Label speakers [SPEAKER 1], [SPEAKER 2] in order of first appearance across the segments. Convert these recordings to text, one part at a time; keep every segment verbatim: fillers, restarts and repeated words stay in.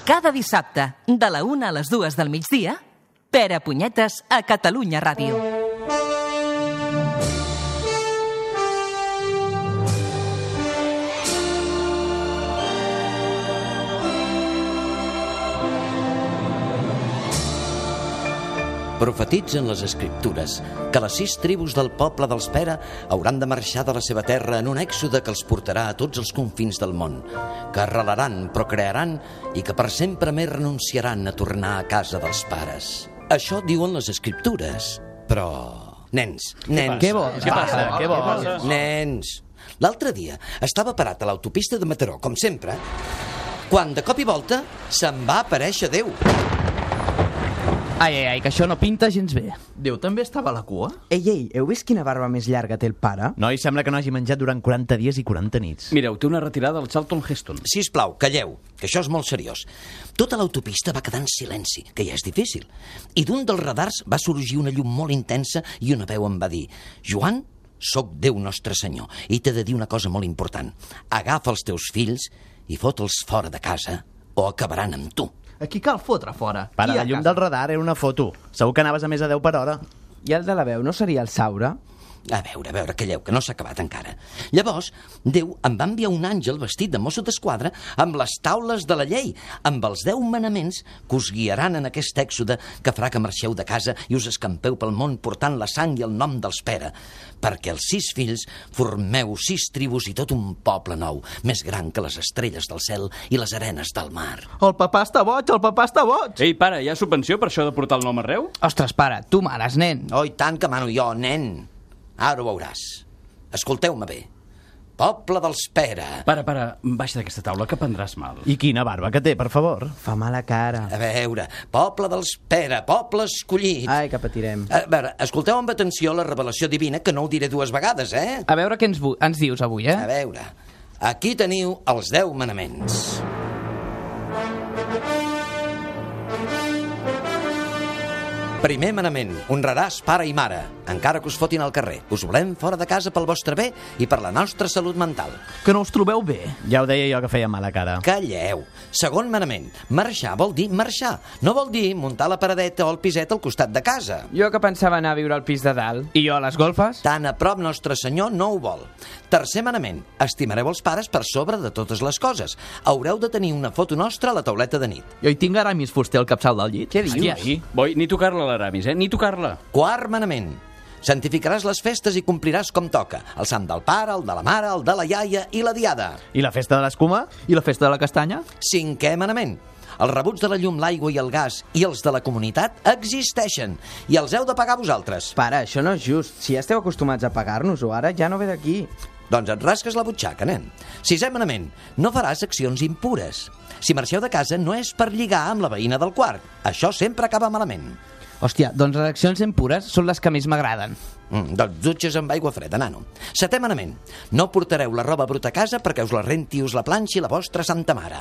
[SPEAKER 1] Cada dissabte, de la una a les dues del migdia, Pere Punyetes a Catalunya Ràdio.
[SPEAKER 2] Profetitzen les escriptures que les sis tribus del poble dels Pera hauran de marxar de la seva terra en un èxode que els portarà a tots els confins del món, que arrelaran, procrearan i que per sempre més renunciaran a tornar a casa dels pares. Això diuen les escriptures, però... Nens, nens...
[SPEAKER 3] Què vols? Què passa? Què vols?
[SPEAKER 2] Nens... L'altre dia estava parat a l'autopista de Mataró, com sempre, quan de cop i volta se'n va aparèixer Déu.
[SPEAKER 3] Ai, ai, ai, que això no pinta gens bé.
[SPEAKER 4] Déu també estava a la cua?
[SPEAKER 5] Ei, ei, heu vist quina barba més llarga té el pare?
[SPEAKER 3] Noi, sembla que no hagi menjat durant quaranta dies i quaranta nits.
[SPEAKER 6] Mireu, té una retirada al Charlton Heston.
[SPEAKER 2] Sisplau, calleu, que això és molt seriós. Tota l'autopista va quedar en silenci, que ja és difícil. I d'un dels radars va sorgir una llum molt intensa i una veu em va dir: Joan, soc Déu Nostre Senyor, i t'he de dir una cosa molt important. Agafa els teus fills i fot'ls fora de casa o acabaran amb tu.
[SPEAKER 4] Aquí cal fotre fora.
[SPEAKER 3] Para,
[SPEAKER 4] I
[SPEAKER 3] la
[SPEAKER 4] a
[SPEAKER 3] llum
[SPEAKER 4] casa.
[SPEAKER 3] del radar era una foto. Segur que anaves a més a deu per hora.
[SPEAKER 5] I el de la veu no seria el Saura?
[SPEAKER 2] A veure, a veure, calleu, que no s'ha acabat encara. Llavors, Déu em va enviar un àngel vestit de mosso d'esquadra amb les taules de la llei, amb els deu manaments que us guiaran en aquest èxode que farà que marxeu de casa i us escampeu pel món portant la sang i el nom dels Pere, perquè els sis fills formeu sis tribus i tot un poble nou, més gran que les estrelles del cel i les arenes del mar.
[SPEAKER 4] El papà està boig, el papà està boig!
[SPEAKER 6] Ei, pare, hi ha subvenció per això de portar el nom arreu?
[SPEAKER 3] Ostres, pare, tu mares, nen.
[SPEAKER 2] Oh, i tant que mano jo, nen. Ara ho veuràs. Escolteu-me bé. Poble dels Pere.
[SPEAKER 6] Pare, pare, baixa d'aquesta taula que prendràs mal.
[SPEAKER 3] I quina barba que té, per favor.
[SPEAKER 5] Fa mala cara.
[SPEAKER 2] A veure, poble dels Pere, poble escollit.
[SPEAKER 5] Ai, que patirem.
[SPEAKER 2] A veure, escolteu amb atenció la revelació divina, que no ho diré dues vegades, eh?
[SPEAKER 3] A veure què ens, ens dius avui, eh?
[SPEAKER 2] A veure, aquí teniu els deu manaments. Primer manament, honraràs pare i mare, encara que us fotin al carrer. Us volem fora de casa pel vostre bé i per la nostra salut mental.
[SPEAKER 4] Que no us trobeu bé?
[SPEAKER 3] Ja ho deia jo que feia mala cara.
[SPEAKER 2] Calleu. Segon manament, marxar vol dir marxar. No vol dir muntar la paradeta o el piset al costat de casa.
[SPEAKER 5] Jo que pensava anar a viure al pis de dalt.
[SPEAKER 3] I jo a les golfes?
[SPEAKER 2] Tan a prop Nostre Senyor no ho vol. Tercer manament, estimareu els pares per sobre de totes les coses. Haureu de tenir una foto nostra a la tauleta de nit.
[SPEAKER 4] Jo hi tinc aramis fuster al capçal del llit.
[SPEAKER 5] Què dius?
[SPEAKER 6] Hòstia, boi, ni tocar-la l'aramis, eh? Ni tocar-la.
[SPEAKER 2] Quart manament, santificaràs les festes i compliràs com toca. El sant del pare, el de la mare, el de la iaia i la diada.
[SPEAKER 3] I la festa de l'escuma?
[SPEAKER 4] I la festa de la castanya?
[SPEAKER 2] Cinquè manament, els rebuts de la llum, l'aigua i el gas i els de la comunitat existeixen i els heu de pagar vosaltres.
[SPEAKER 5] Pare, això no és just. Si ja esteu acostumats a pagar-nos-ho, ara ja no ve d'aquí.
[SPEAKER 2] Doncs et rasques la butxaca, nen. Sisè manament, no faràs accions impures. Si marxeu de casa no és per lligar amb la veïna del quart. Això sempre acaba malament.
[SPEAKER 3] Hòstia, doncs les accions impures són les que més m'agraden.
[SPEAKER 2] Mm, doncs dutxes amb aigua freda, nano. Setè manament, no portareu la roba bruta a casa perquè us la renti i us la planxi la vostra santa mare.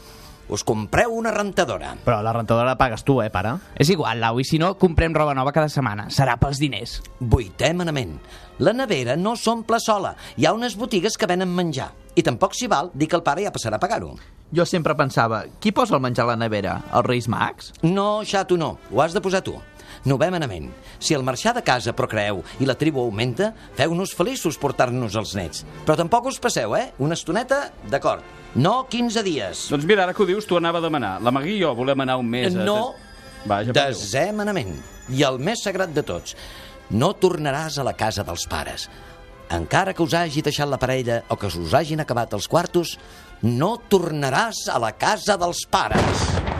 [SPEAKER 2] Us compreu una rentadora.
[SPEAKER 3] Però la rentadora la pagues tu, eh, pare? És igual, Lau, i si no, comprem roba nova cada setmana. Serà pels diners.
[SPEAKER 2] Vuitè manament, la nevera no s'omple sola. Hi ha unes botigues que venen menjar. I tampoc s'hi val dir que el pare ja passarà a pagar-ho.
[SPEAKER 4] Jo sempre pensava, qui posa el menjar a la nevera? Els Reis Mags?
[SPEAKER 2] No, xato, no. Ho has de posar tu. Novè manament. Si al marxar de casa procreeu i la tribu augmenta, feu-nos feliços portar-nos els nets. Però tampoc us passeu, eh? Una estoneta, d'acord. No quinze dies.
[SPEAKER 6] Doncs mira, ara que ho dius, t'ho anava a demanar. La Magui i jo volem anar un mes... A...
[SPEAKER 2] No.
[SPEAKER 6] Vaja,
[SPEAKER 2] Desè manament. I el més sagrat de tots. No tornaràs a la casa dels pares. Encara que us hagi deixat la parella o que us hagin acabat els quartos, no tornaràs a la casa dels pares.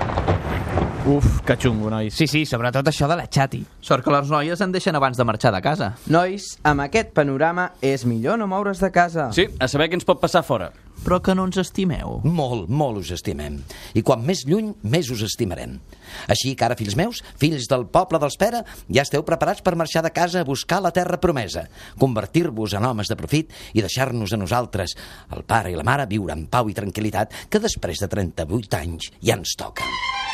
[SPEAKER 3] Uf, que xungo, nois. Sí, sí, sobretot això de la xati.
[SPEAKER 4] Sort que les noies en deixen abans de marxar de casa.
[SPEAKER 5] Nois, amb aquest panorama és millor no moure's de casa.
[SPEAKER 6] Sí, a saber què ens pot passar fora.
[SPEAKER 4] Però que no ens estimeu.
[SPEAKER 2] Molt, molt us estimem. I quan més lluny, més us estimarem. Així que ara, fills meus, fills del poble dels Pere, ja esteu preparats per marxar de casa a buscar la terra promesa, convertir-vos en homes de profit i deixar-nos a nosaltres, el pare i la mare, viure en pau i tranquil·litat, que després de trenta-vuit anys ja ens toca.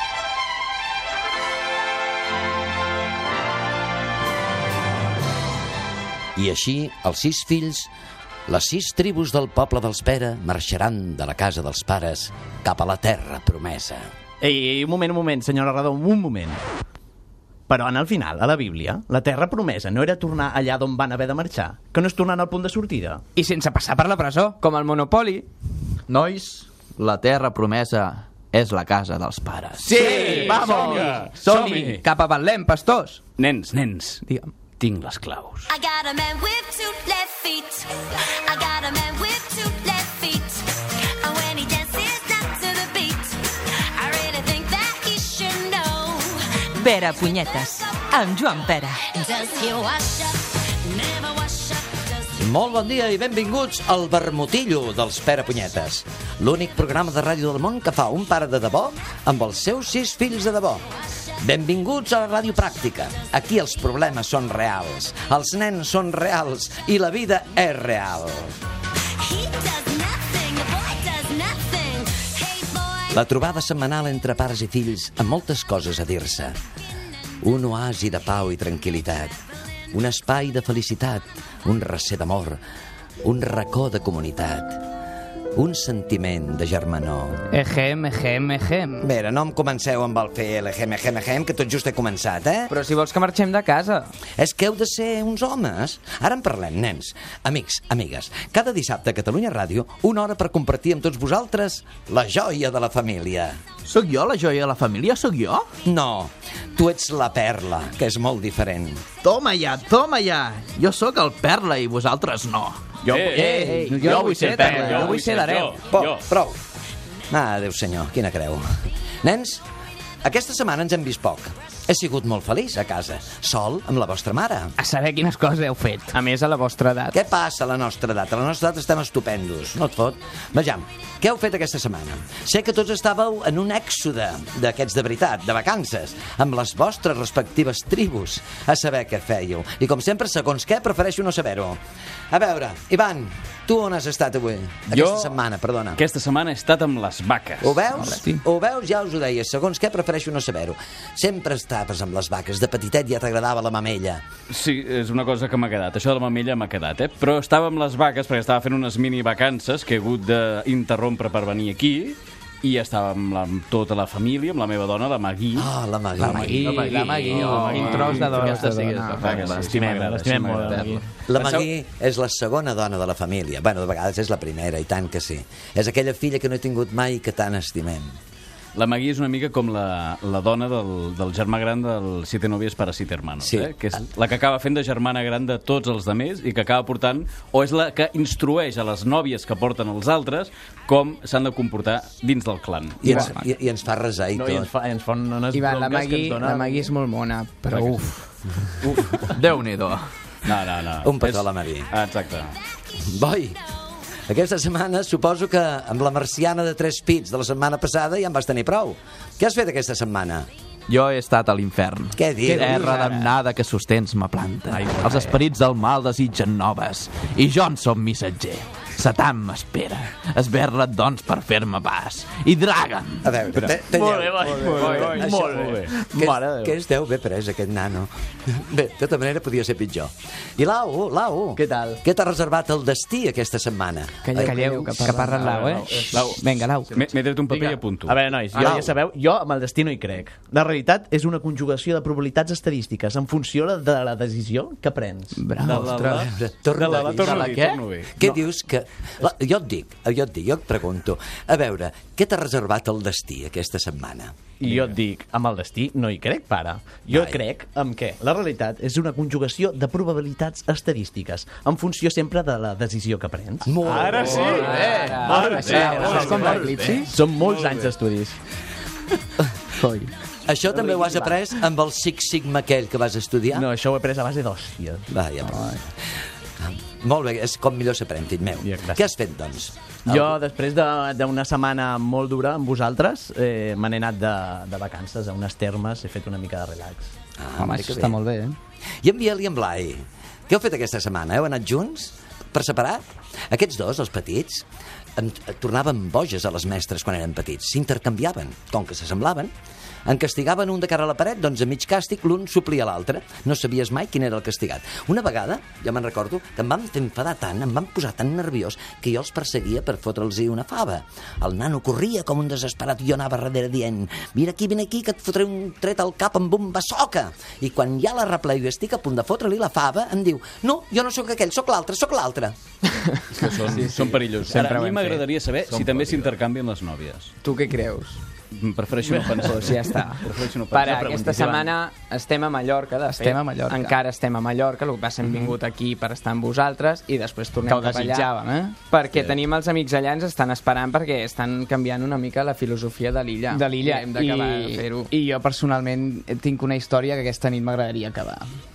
[SPEAKER 2] I així, els sis fills, les sis tribus del poble dels Pere marxaran de la casa dels pares cap a la terra promesa.
[SPEAKER 5] Ei, un moment, un moment, senyor narrador, un moment. Però en el final, a la Bíblia, la terra promesa no era tornar allà d'on van haver de marxar, que no és tornant al punt de sortida.
[SPEAKER 3] I sense passar per la presó, com el Monopoli.
[SPEAKER 4] Nois, la terra promesa és la casa dels pares.
[SPEAKER 3] Sí, vamos!
[SPEAKER 6] Som-hi!
[SPEAKER 3] Som-hi! Cap a Betlem, pastors!
[SPEAKER 6] Nens, nens,
[SPEAKER 3] Digue'm.
[SPEAKER 6] tinc les claus.
[SPEAKER 7] I got a man with two left feet. I got a man with two left feet. And when he dances not to the beat, I really think that he should know.
[SPEAKER 1] Pere Punyetes, amb Joan Pere.
[SPEAKER 7] Does he wash up? Never wash up. Does he...
[SPEAKER 2] Molt bon dia i benvinguts al Vermutillo dels Pere Punyetes, l'únic programa de ràdio del món que fa un pare de debò amb els seus sis fills de debò. Benvinguts a la ràdio pràctica. Aquí els problemes són reals, els nens són reals i la vida és real.
[SPEAKER 7] He does nothing. The boy does nothing. Hey, boy.
[SPEAKER 2] La trobada setmanal entre pares i fills amb moltes coses a dir-se. Un oasi de pau i tranquil·litat, un espai de felicitat, un recer d'amor, un racó de comunitat, un sentiment de germanor.
[SPEAKER 3] Ejem, ejem, ejem.
[SPEAKER 2] Bé, no em comenceu amb el fer l'ejem, ejem, ejem, que tot just he començat, eh?
[SPEAKER 3] Però si vols que marxem de casa.
[SPEAKER 2] És que heu de ser uns homes. Ara en parlem, nens. Amics, amigues, cada dissabte a Catalunya Ràdio, una hora per compartir amb tots vosaltres la joia de la família.
[SPEAKER 4] Sóc jo la joia de la família? Sóc jo?
[SPEAKER 2] No, tu ets la perla, que és molt diferent.
[SPEAKER 4] Toma ja, toma ja. Jo sóc el Perla i vosaltres no.
[SPEAKER 6] Jo,
[SPEAKER 3] Ei, ei, jo vull ser Perla, jo vull ser l'hereu.
[SPEAKER 2] Prou, prou. Ah, Déu senyor, quina creu. Nens, aquesta setmana ens hem vist poc. He sigut molt feliç a casa, sol amb la vostra mare.
[SPEAKER 3] A saber quines coses heu fet. A més, a la vostra edat.
[SPEAKER 2] Què passa a la nostra edat? A la nostra edat estem estupendos, no et fot? Vejam, què heu fet aquesta setmana? Sé que tots estàveu en un èxode d'aquests de veritat, de vacances, amb les vostres respectives tribus, a saber què fèieu. I com sempre, segons què, prefereixo no saber-ho. A veure, Ivan, tu on has estat avui? Aquesta setmana, perdona.
[SPEAKER 6] Aquesta setmana he estat amb les vaques.
[SPEAKER 2] Ho veus?
[SPEAKER 3] Hosti.
[SPEAKER 2] Ho veus? Ja us ho deia. Segons què, prefereixo no saber-ho. Sempre estaves amb les vaques. De petitet ja t'agradava la mamella.
[SPEAKER 6] Sí, és una cosa que m'ha quedat. Això de la mamella m'ha quedat, eh? Però estava amb les vaques perquè estava fent unes mini vacances que he hagut d'interrompre per venir aquí i estava amb, la, amb tota la família, amb la meva dona, la Magui.
[SPEAKER 2] Ah, la Magui.
[SPEAKER 3] La Magui, la Magui, oh, quin tros de dona.
[SPEAKER 4] Aquesta sí que és la
[SPEAKER 6] Clar que sí,
[SPEAKER 5] L'estimem,
[SPEAKER 6] sí,
[SPEAKER 5] l'estimem
[SPEAKER 6] m'agrada,
[SPEAKER 5] molt,
[SPEAKER 6] sí,
[SPEAKER 5] Magui.
[SPEAKER 6] m'agrada.
[SPEAKER 2] La Magui és la segona dona de la família. Bueno, de vegades és la primera, i tant que sí. És aquella filla que no he tingut mai i que tant estimem.
[SPEAKER 6] La Magui és una mica com la, la dona del, del germà gran del Siete novies para siete hermanos,
[SPEAKER 2] Sí.
[SPEAKER 6] eh? Que és la que acaba fent de germana gran de tots els demés i que acaba portant, o és la que instrueix a les nòvies que porten els altres com s'han de comportar dins del clan.
[SPEAKER 2] I ens, i, i ens fa resar i
[SPEAKER 5] No, i ens
[SPEAKER 2] tot.
[SPEAKER 5] fa, ens fa unes
[SPEAKER 3] Ivan, la
[SPEAKER 5] bronques que
[SPEAKER 3] Magui,
[SPEAKER 5] ens dona...
[SPEAKER 3] la Magui és molt mona, però
[SPEAKER 6] Clar que
[SPEAKER 3] uf.
[SPEAKER 4] Déu-n'hi-do.
[SPEAKER 6] No, no, no.
[SPEAKER 2] Un petó a la Magui.
[SPEAKER 6] Ah, exacte.
[SPEAKER 2] Boi, aquesta setmana suposo que amb la marciana de tres pits de la setmana passada ja en vas tenir prou. Què has fet aquesta setmana?
[SPEAKER 4] Jo he estat a l'infern.
[SPEAKER 2] Què dius?
[SPEAKER 4] Terra damnada que sostens ma planta. Els esperits del mal desitgen noves. I jo en som missatger. Satan m'espera. Esberla't, doncs, per fer-me pas. I draga'm.
[SPEAKER 2] A veure, te, te
[SPEAKER 5] Molt bé, Boi, molt bé,
[SPEAKER 2] Això-
[SPEAKER 5] molt bé.
[SPEAKER 2] Què,
[SPEAKER 5] Mare de Déu.
[SPEAKER 2] què es deu bé pres, aquest nano? Bé, de tota manera podia ser pitjor. I Lau, Lau.
[SPEAKER 5] Què tal?
[SPEAKER 2] Què t'ha reservat el destí aquesta setmana?
[SPEAKER 3] Calleu, calleu, que parla Lau, eh?
[SPEAKER 6] Lau.
[SPEAKER 3] Vinga, Lau.
[SPEAKER 6] M'he m'he tret un paper i apunto.
[SPEAKER 5] A veure, nois, jo,
[SPEAKER 2] Anau.
[SPEAKER 5] ja sabeu, jo amb el destí no hi crec. La realitat és una conjugació de probabilitats estadístiques en funció de la decisió que prens.
[SPEAKER 3] Bravo.
[SPEAKER 2] Ostres, torna
[SPEAKER 6] de la,
[SPEAKER 2] a
[SPEAKER 6] la,
[SPEAKER 2] dir.
[SPEAKER 6] torno
[SPEAKER 4] De
[SPEAKER 6] a
[SPEAKER 4] la
[SPEAKER 6] dir,
[SPEAKER 4] què?
[SPEAKER 6] torno a dir.
[SPEAKER 2] Què dius que... La, jo et dic, jo et dic, jo et pregunto. A veure, què t'ha reservat el destí aquesta setmana?
[SPEAKER 5] I jo et dic, amb el destí no hi crec, pare. Jo
[SPEAKER 2] Ai.
[SPEAKER 5] crec amb què? La realitat és una conjugació de probabilitats estadístiques en funció sempre de la decisió que prens.
[SPEAKER 2] Molt
[SPEAKER 6] Ara sí!
[SPEAKER 5] Eh,
[SPEAKER 3] Ara sí, això és com l'eclipsi.
[SPEAKER 5] Són molts anys d'estudis.
[SPEAKER 3] Coi.
[SPEAKER 2] Això també ho has après amb el Six Sigma aquell que vas estudiar?
[SPEAKER 5] No, això ho he pres a base d'hòstia.
[SPEAKER 2] Vaja, però... Molt bé, és com millor s'aprèn, fill meu.
[SPEAKER 5] Ja, gràcies.
[SPEAKER 2] Què has fet, doncs?
[SPEAKER 5] Jo, després de- d'una setmana molt dura amb vosaltres, eh, me n'he anat de, de vacances a unes termes, he fet una mica de relax.
[SPEAKER 2] Ah,
[SPEAKER 3] Home,
[SPEAKER 2] mira que
[SPEAKER 3] això està
[SPEAKER 2] bé.
[SPEAKER 3] molt bé, eh?
[SPEAKER 2] I en Biel i en Blai, què heu fet aquesta setmana? Heu anat junts? Per separat? Aquests dos, els petits, em, tornaven boges a les mestres quan eren petits. S'intercanviaven. Com que s'assemblaven, En castigaven un de cara a la paret, doncs a mig càstig l'un suplia l'altre. No sabies mai quin era el castigat. Una vegada, ja me'n recordo, que em van fer enfadar tant, em van posar tan nerviós que jo els perseguia per fotre'ls-hi una fava. El nano corria com un desesperat i jo anava darrere dient: vine aquí, vine aquí, que et fotré un tret al cap amb un bassoca. I quan ja la repleio i estic a punt de fotre-li la fava, em diu: no, jo no sóc aquell, sóc l'altre, sóc l'altre.
[SPEAKER 6] És que són, sí, sí. són perillosos.
[SPEAKER 3] Sempre
[SPEAKER 6] Ara, a
[SPEAKER 3] ho
[SPEAKER 6] mi
[SPEAKER 3] hem
[SPEAKER 6] m'agradaria saber
[SPEAKER 4] Són
[SPEAKER 6] si també
[SPEAKER 4] perillosos.
[SPEAKER 6] s'intercanvien les nòvies.
[SPEAKER 3] Tu què creus?
[SPEAKER 6] Prefereixo no pensar.
[SPEAKER 3] Doncs ja està.
[SPEAKER 6] Prefereixo no
[SPEAKER 8] Per
[SPEAKER 6] pensar.
[SPEAKER 8] aquesta setmana estem a Mallorca, de fet.
[SPEAKER 3] Estem a Mallorca.
[SPEAKER 8] Encara estem a Mallorca, el que passa hem vingut aquí per estar amb vosaltres i després tornem
[SPEAKER 3] Que ho
[SPEAKER 8] cap allà.
[SPEAKER 3] desitjàvem, eh?
[SPEAKER 8] Perquè tenim els amics allà, ens estan esperant perquè estan canviant una mica la filosofia de l'illa.
[SPEAKER 3] De l'illa.
[SPEAKER 8] I hem d'acabar de
[SPEAKER 3] I,
[SPEAKER 8] fer-ho.
[SPEAKER 3] I jo personalment tinc una història que aquesta nit m'agradaria acabar.